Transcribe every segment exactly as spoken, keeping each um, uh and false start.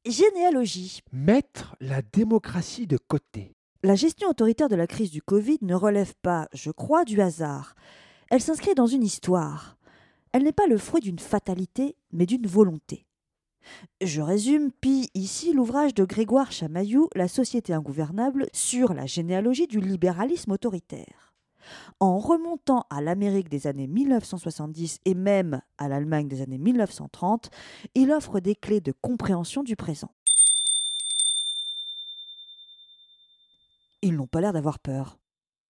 Généalogie. Mettre la démocratie de côté. La gestion autoritaire de la crise du Covid ne relève pas, je crois, du hasard. Elle s'inscrit dans une histoire. Elle n'est pas le fruit d'une fatalité, mais d'une volonté. Je résume, puis ici l'ouvrage de Grégoire Chamaillou, La société ingouvernable, sur la généalogie du libéralisme autoritaire. En remontant à l'Amérique des années mille neuf cent soixante-dix et même à l'Allemagne des années mille neuf cent trente, il offre des clés de compréhension du présent. Ils n'ont pas l'air d'avoir peur.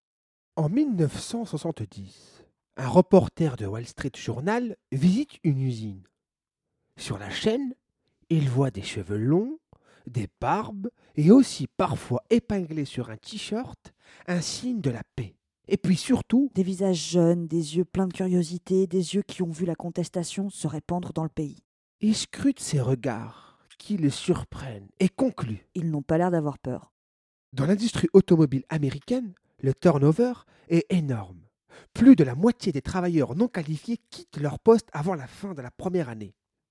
En mille neuf cent soixante-dix, un reporter de Wall Street Journal visite une usine. Sur la chaîne, il voit des cheveux longs, des barbes et aussi parfois épinglé sur un t-shirt un signe de la paix. Et puis surtout, Des visages jeunes, des yeux pleins de curiosité, des yeux qui ont vu la contestation se répandre dans le pays. il scrute ces regards qui le surprennent et conclut. Ils n'ont pas l'air d'avoir peur. Dans l'industrie automobile américaine, le turnover est énorme. Plus de la moitié des travailleurs non qualifiés quittent leur poste avant la fin de la première année.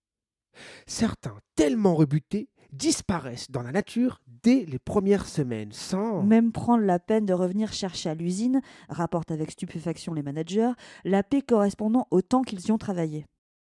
Certains, tellement rebutés, disparaissent dans la nature dès les premières semaines sans... Même prendre la peine de revenir chercher à l'usine, rapportent avec stupéfaction les managers, la paix correspondant au temps qu'ils y ont travaillé.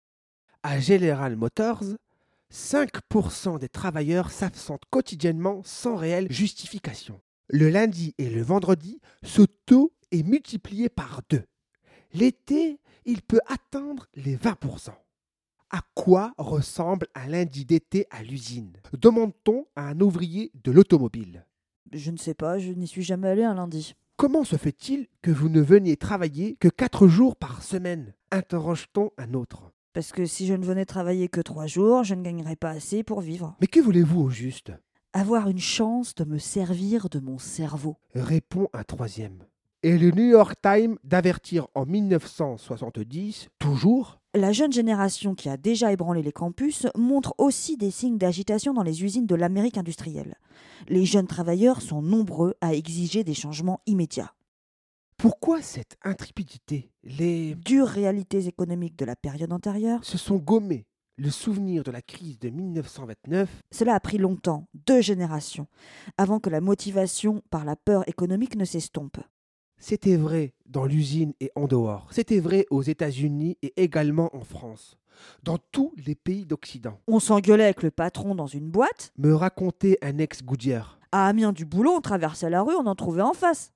À General Motors, cinq pour cent des travailleurs s'absentent quotidiennement sans réelle justification. Le lundi et le vendredi, ce taux est multiplié par deux. L'été, il peut atteindre les vingt pour cent. À quoi ressemble un lundi d'été à l'usine? Demande-t-on à un ouvrier de l'automobile. Je ne sais pas, je n'y suis jamais allé un lundi. Comment se fait-il que vous ne veniez travailler que quatre jours par semaine? Interroge-t-on un autre. Parce que si je ne venais travailler que trois jours, je ne gagnerais pas assez pour vivre. Mais que voulez-vous au juste? Avoir une chance de me servir de mon cerveau. Répond un troisième. Et le New York Times d'avertir en mille neuf cent soixante-dix, toujours, La jeune génération qui a déjà ébranlé les campus montre aussi des signes d'agitation dans les usines de l'Amérique industrielle. Les jeunes travailleurs sont nombreux à exiger des changements immédiats. pourquoi cette intrépidité? Les Dures réalités économiques de la période antérieure, se sont gommés. Le souvenir de la crise de mille neuf cent vingt-neuf, cela a pris longtemps, deux générations, avant que la motivation par la peur économique ne s'estompe. c'était vrai dans l'usine et en dehors. C'était vrai aux États-Unis et également en France. Dans tous les pays d'Occident. On s'engueulait avec le patron dans une boîte, Me racontait un ex-Goodyear. à Amiens du boulot, on traversait la rue, on en trouvait en face.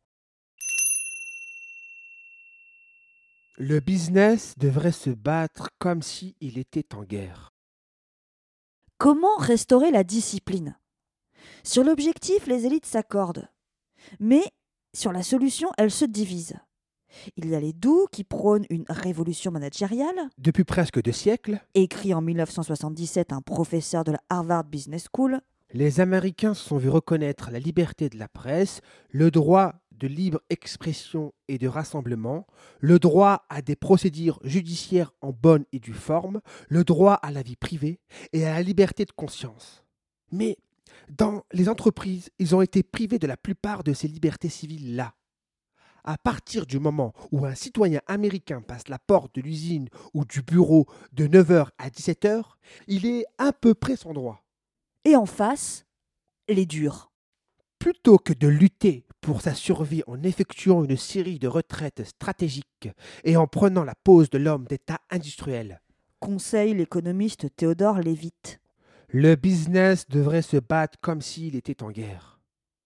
Le business devrait se battre comme s'il était en guerre. Comment restaurer la discipline? Sur l'objectif, les élites s'accordent. Mais sur la solution, elles se divisent. Il y a les doux qui prônent une révolution managériale, Depuis presque deux siècles, écrit en mille neuf cent soixante-dix-sept un professeur de la Harvard Business School. les Américains se sont vus reconnaître la liberté de la presse, le droit de libre expression et de rassemblement, le droit à des procédures judiciaires en bonne et due forme, le droit à la vie privée et à la liberté de conscience. Mais dans les entreprises, ils ont été privés de la plupart de ces libertés civiles-là. À partir du moment où un citoyen américain passe la porte de l'usine ou du bureau de neuf heures à dix-sept heures, il est à peu près son droit. Et en face, les durs. Plutôt que de lutter pour sa survie en effectuant une série de retraites stratégiques et en prenant la pose de l'homme d'État industriel, Conseille l'économiste Théodore Levitt. le business devrait se battre comme s'il était en guerre.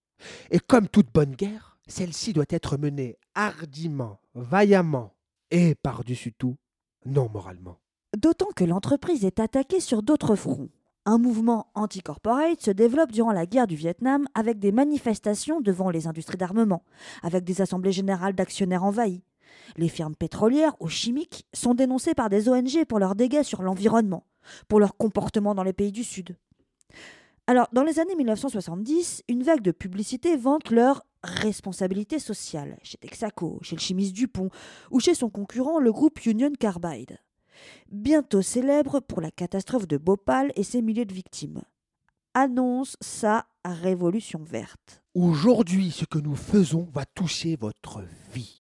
Et comme toute bonne guerre, celle-ci doit être menée hardiment, vaillamment et, par-dessus tout, non moralement. D'autant que l'entreprise est attaquée sur d'autres fronts. Un mouvement anti-corporate se développe durant la guerre du Vietnam avec des manifestations devant les industries d'armement, avec des assemblées générales d'actionnaires envahis. Les firmes pétrolières ou chimiques sont dénoncées par des O N G pour leurs dégâts sur l'environnement, pour leur comportement dans les pays du Sud. Alors, dans les années mille neuf cent soixante-dix, une vague de publicité vante leur responsabilité sociale, chez Texaco, chez le chimiste Dupont ou chez son concurrent, le groupe Union Carbide. Bientôt célèbre pour la catastrophe de Bhopal et ses milliers de victimes. Annonce sa révolution verte. Aujourd'hui, ce que nous faisons va toucher votre vie.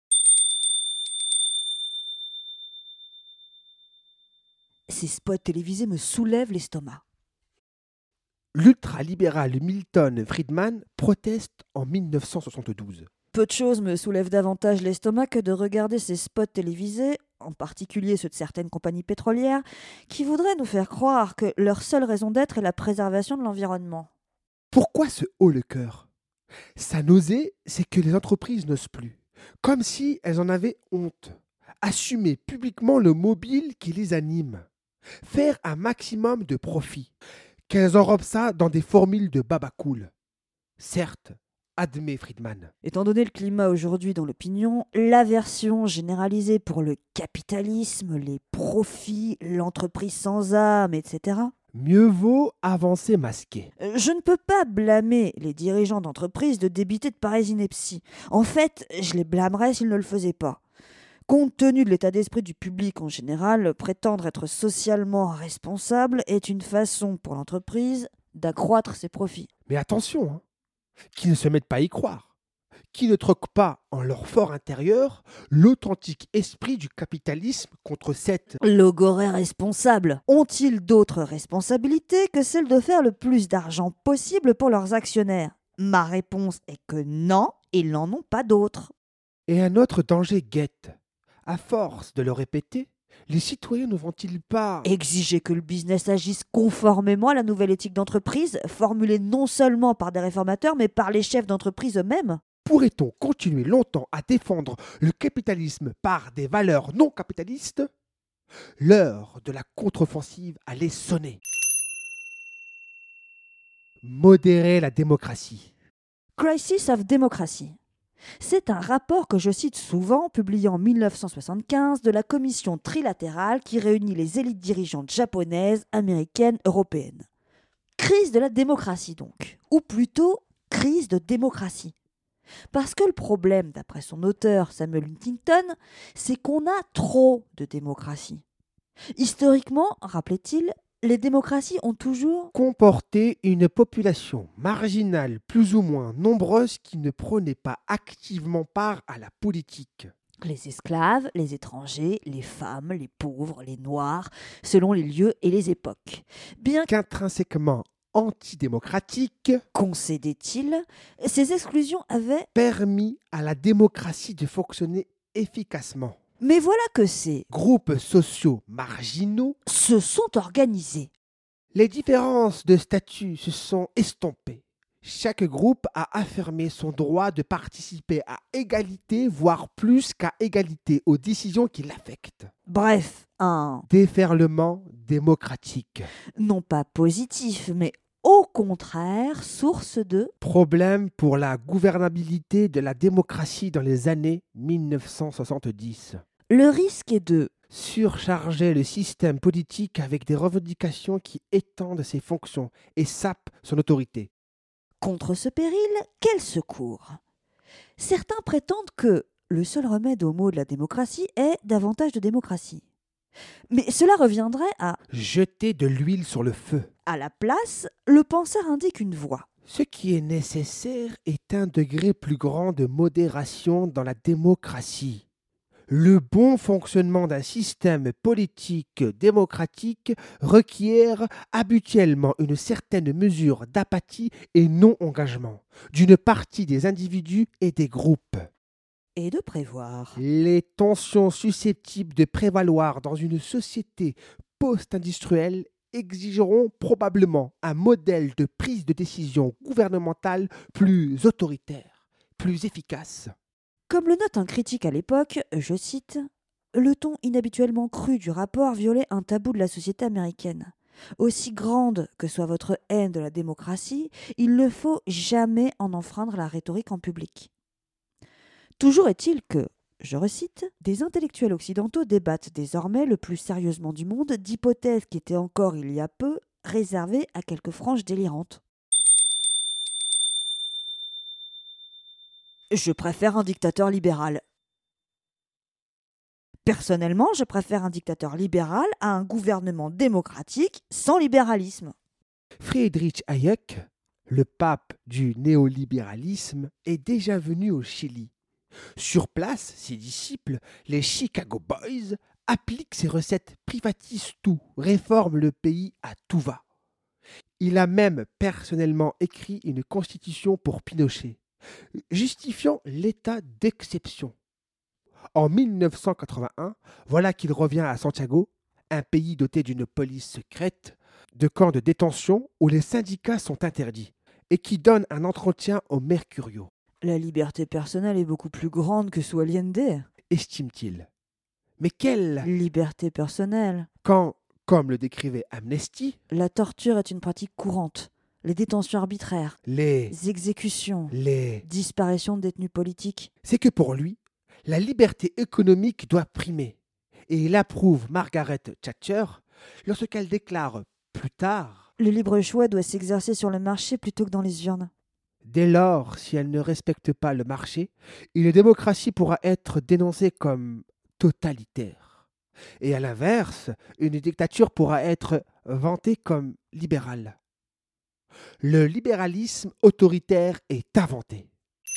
Ces spots télévisés me soulèvent l'estomac. L'ultralibéral Milton Friedman proteste en mille neuf cent soixante-douze. Peu de choses me soulèvent davantage l'estomac que de regarder ces spots télévisés, en particulier ceux de certaines compagnies pétrolières, qui voudraient nous faire croire que leur seule raison d'être est la préservation de l'environnement. Pourquoi se haut le cœur? Sa nausée, c'est que les entreprises n'osent plus, comme si elles en avaient honte. Assumer publiquement le mobile qui les anime. Faire un maximum de profit. Qu'elles enrobent ça dans des formules de babacool. Certes, admet Friedman. Étant donné le climat aujourd'hui dans l'opinion, l'aversion généralisée pour le capitalisme, les profits, l'entreprise sans âme, et cetera. Mieux vaut avancer masqué. Je ne peux pas blâmer les dirigeants d'entreprise de débiter de pareilles inepties. En fait, je les blâmerais s'ils ne le faisaient pas. Compte tenu de l'état d'esprit du public en général, prétendre être socialement responsable est une façon pour l'entreprise d'accroître ses profits. Mais attention, hein, qu'ils ne se mettent pas à y croire, qui ne troquent pas en leur fort intérieur l'authentique esprit du capitalisme contre cette logorée responsable. Ont-ils d'autres responsabilités que celle de faire le plus d'argent possible pour leurs actionnaires? Ma réponse est que non, ils n'en ont pas d'autres. Et un autre danger guette. À force de le répéter, les citoyens ne vont-ils pas exiger que le business agisse conformément à la nouvelle éthique d'entreprise, formulée non seulement par des réformateurs, mais par les chefs d'entreprise eux-mêmes? Pourrait-on continuer longtemps à défendre le capitalisme par des valeurs non capitalistes? L'heure de la contre-offensive allait sonner. Modérer la démocratie. Crisis of Democracy. C'est un rapport que je cite souvent, publié en mille neuf cent soixante-quinze, de la commission trilatérale qui réunit les élites dirigeantes japonaises, américaines, européennes. Crise de la démocratie donc, ou plutôt crise de démocratie. Parce que le problème, d'après son auteur Samuel Huntington, c'est qu'on a trop de démocratie. Historiquement, rappelait-il, les démocraties ont toujours comporté une population marginale plus ou moins nombreuse qui ne prenait pas activement part à la politique. Les esclaves, les étrangers, les femmes, les pauvres, les noirs, selon les lieux et les époques. Bien qu'intrinsèquement antidémocratique, concédait-il, ces exclusions avaient permis à la démocratie de fonctionner efficacement. Mais voilà que ces groupes sociaux marginaux se sont organisés. Les différences de statut se sont estompées. Chaque groupe a affirmé son droit de participer à égalité, voire plus qu'à égalité, aux décisions qui l'affectent. Bref, un déferlement démocratique. Non pas positif, mais au contraire, source de problème pour la gouvernabilité de la démocratie dans les années mille neuf cent soixante-dix. Le risque est de surcharger le système politique avec des revendications qui étendent ses fonctions et sapent son autorité. Contre ce péril, quel secours? Certains prétendent que le seul remède au mot de la démocratie est davantage de démocratie. Mais cela reviendrait à jeter de l'huile sur le feu. À la place, le penseur indique une voie. Ce qui est nécessaire est un degré plus grand de modération dans la démocratie. Le bon fonctionnement d'un système politique démocratique requiert habituellement une certaine mesure d'apathie et non-engagement d'une partie des individus et des groupes. Et de prévoir les tensions susceptibles de prévaloir dans une société post-industrielle exigeront probablement un modèle de prise de décision gouvernementale plus autoritaire, plus efficace. Comme le note un critique à l'époque, je cite, « Le ton inhabituellement cru du rapport violait un tabou de la société américaine. Aussi grande que soit votre haine de la démocratie, il ne faut jamais en enfreindre la rhétorique en public. » Toujours est-il que, je recite, « Des intellectuels occidentaux débattent désormais le plus sérieusement du monde d'hypothèses qui étaient encore il y a peu réservées à quelques franges délirantes. » Je préfère un dictateur libéral. Personnellement, je préfère un dictateur libéral à un gouvernement démocratique sans libéralisme. Friedrich Hayek, le pape du néolibéralisme, est déjà venu au Chili. Sur place, ses disciples, les Chicago Boys, appliquent ces recettes, privatisent tout, réforment le pays à tout va. Il a même personnellement écrit une constitution pour Pinochet, justifiant l'état d'exception. En mille neuf cent quatre-vingt-un, voilà qu'il revient à Santiago, un pays doté d'une police secrète, de camps de détention où les syndicats sont interdits, et qui donne un entretien au Mercurio. La liberté personnelle est beaucoup plus grande que sous Allende. Estime-t-il. Mais quelle Liberté personnelle. Quand, comme le décrivait Amnesty, La torture est une pratique courante. Les détentions arbitraires, les... les exécutions, les... disparition de détenus politiques. C'est que pour lui, la liberté économique doit primer. Et il approuve Margaret Thatcher lorsqu'elle déclare plus tard Le libre choix doit s'exercer sur le marché plutôt que dans les urnes. Dès lors, si elle ne respecte pas le marché, une démocratie pourra être dénoncée comme totalitaire. Et à l'inverse, une dictature pourra être vantée comme libérale. Le libéralisme autoritaire est inventé.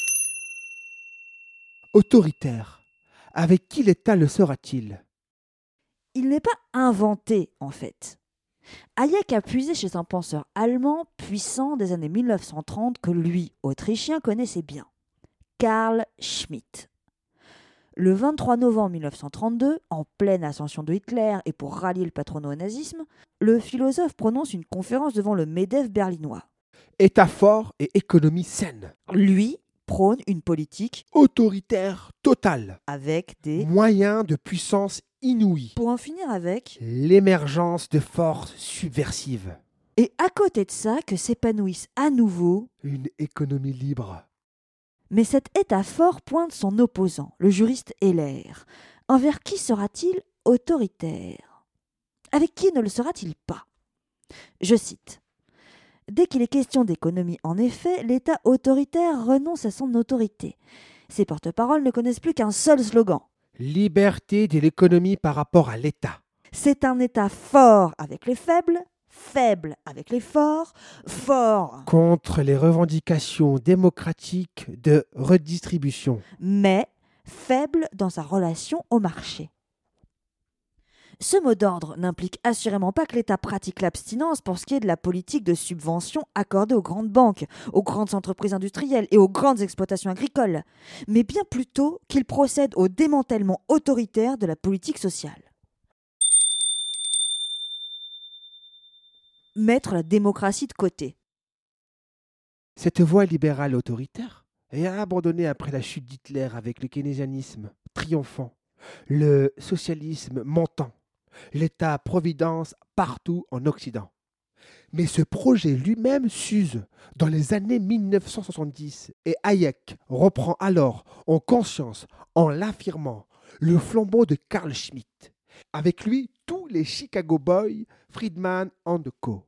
Autoritaire. Avec qui l'État le sera-t-il ? Il n'est pas inventé, en fait. Hayek a puisé chez un penseur allemand puissant des années mille neuf cent trente que lui, Autrichien, connaissait bien. Carl Schmitt. Le vingt-trois novembre mille neuf cent trente-deux, en pleine ascension de Hitler et pour rallier le patronat au nazisme, le philosophe prononce une conférence devant le MEDEF berlinois. État fort et économie saine. Lui prône une politique autoritaire totale, avec des moyens de puissance inouïs, pour en finir avec l'émergence de forces subversives, et à côté de ça que s'épanouisse à nouveau une économie libre. Mais cet état fort pointe son opposant, le juriste Heller. Envers qui sera-t-il autoritaire ? Avec qui ne le sera-t-il pas ? Je cite. Dès qu'il est question d'économie, en effet, l'État autoritaire renonce à son autorité. Ses porte-paroles ne connaissent plus qu'un seul slogan. Liberté de l'économie par rapport à l'État. C'est un État fort avec les faibles, faible avec les forts, fort contre les revendications démocratiques de redistribution, mais faible dans sa relation au marché. Ce mot d'ordre n'implique assurément pas que l'État pratique l'abstinence pour ce qui est de la politique de subvention accordée aux grandes banques, aux grandes entreprises industrielles et aux grandes exploitations agricoles, mais bien plutôt qu'il procède au démantèlement autoritaire de la politique sociale. Mettre la démocratie de côté. Cette voie libérale autoritaire est abandonnée après la chute d'Hitler avec le keynésianisme triomphant, le socialisme montant, l'État-providence partout en Occident. Mais ce projet lui-même s'use dans les années mille neuf cent soixante-dix et Hayek reprend alors en conscience, en l'affirmant, le flambeau de Carl Schmitt. Avec lui, tous les Chicago Boys, Friedman and Co.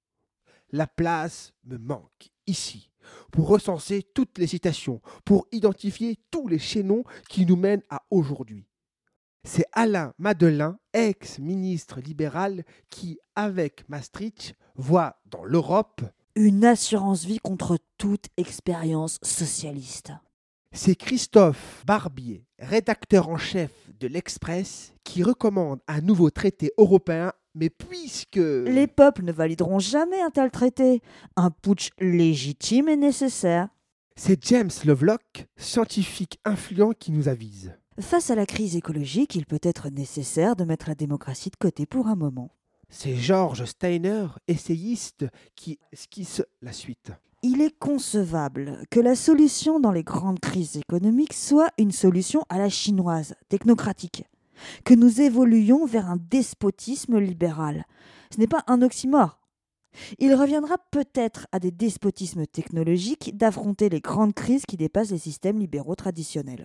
La place me manque ici pour recenser toutes les citations, pour identifier tous les chaînons qui nous mènent à aujourd'hui. C'est Alain Madelin, ex-ministre libéral, qui, avec Maastricht, voit dans l'Europe une assurance vie contre toute expérience socialiste. C'est Christophe Barbier, rédacteur en chef de l'Express, qui recommande un nouveau traité européen, mais puisque les peuples ne valideront jamais un tel traité, un putsch légitime est nécessaire. C'est James Lovelock, scientifique influent, qui nous avise. Face à la crise écologique, il peut être nécessaire de mettre la démocratie de côté pour un moment. C'est George Steiner, essayiste, qui esquisse la suite. Il est concevable que la solution dans les grandes crises économiques soit une solution à la chinoise, technocratique, que nous évoluions vers un despotisme libéral. Ce n'est pas un oxymore. Il reviendra peut-être à des despotismes technologiques d'affronter les grandes crises qui dépassent les systèmes libéraux traditionnels.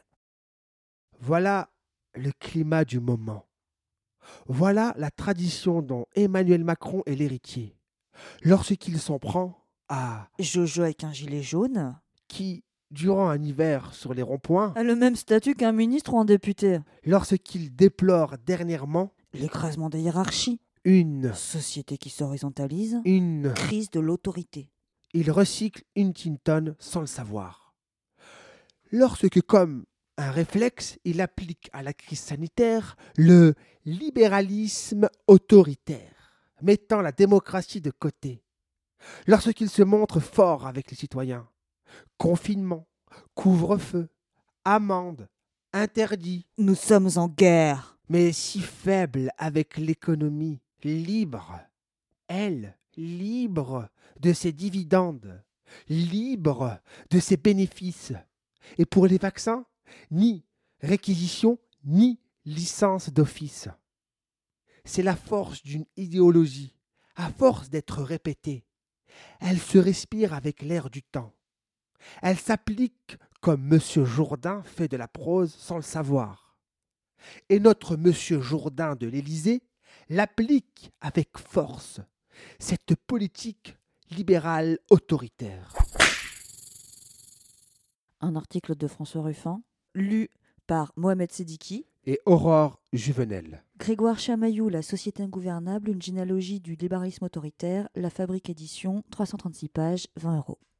Voilà le climat du moment. Voilà la tradition dont Emmanuel Macron est l'héritier. Lorsqu'il s'en prend à Jojo avec un gilet jaune, qui, durant un hiver sur les ronds-points, a le même statut qu'un ministre ou un député. Lorsqu'il déplore dernièrement l'écrasement des hiérarchies, une société qui s'horizontalise, une crise de l'autorité. Il recycle Huntington sans le savoir. Lorsque, comme un réflexe, il applique à la crise sanitaire le libéralisme autoritaire, mettant la démocratie de côté. lorsqu'il se montre fort avec les citoyens. Confinement, couvre-feu, amende, interdit, Nous sommes en guerre. mais si faible avec l'économie, libre, elle, libre de ses dividendes, libre de ses bénéfices. Et pour les vaccins, ni réquisition, ni licence d'office. C'est la force d'une idéologie, à force d'être répétée. Elle se respire avec l'air du temps. Elle s'applique comme Monsieur Jourdain fait de la prose sans le savoir. Et notre Monsieur Jourdain de l'Élysée l'applique avec force, cette politique libérale autoritaire. Un article de François Ruffin, lu par Mohamed Sediki. Et Aurore Juvenel. Grégoire Chamaillou, La Société ingouvernable, une généalogie du libéralisme autoritaire, La Fabrique édition, trois cent trente-six pages, vingt euros.